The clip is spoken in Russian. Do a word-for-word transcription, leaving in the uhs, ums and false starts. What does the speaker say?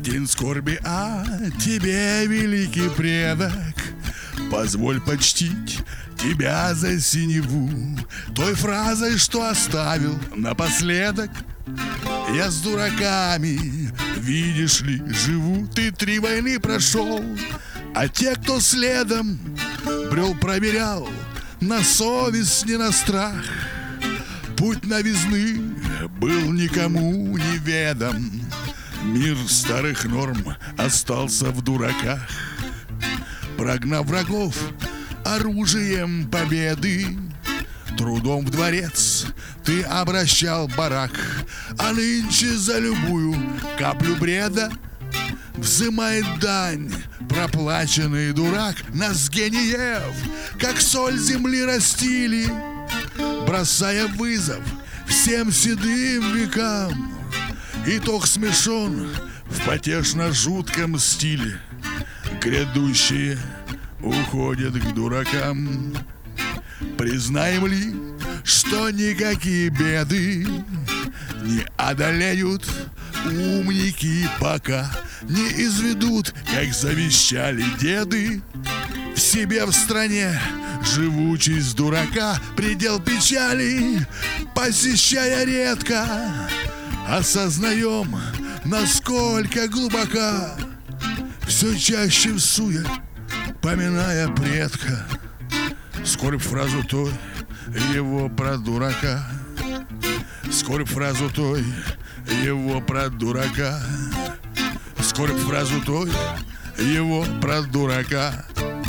день скорби о тебе, великий предок, позволь почтить тебя за синеву той фразой, что оставил напоследок. Я с дураками, видишь ли, живу. Ты три войны прошел, а те, кто следом брел, проверял на совесть, не на страх. Путь новизны был никому неведом. Мир старых норм остался в дураках. Прогнав врагов оружием победы, трудом в дворец ты обращал барак. А нынче за любую каплю бреда взымает дань проплаченный дурак. Нас гениев, как соль земли, растили, бросая вызов всем седым векам. Итог смешон в потешно-жутком стиле. Грядущие уходят к дуракам. Признаем ли, что никакие беды не одолеют умники, пока не изведут, как завещали деды, в себе в стране живучесть дурака. Предел печали посещая редко, осознаем, насколько глубока. Все чаще всуя, поминая предка, скорбь фразу той его про дурака. Скорбь фразу той его про дурака. Скорбь фразу той его про дурака.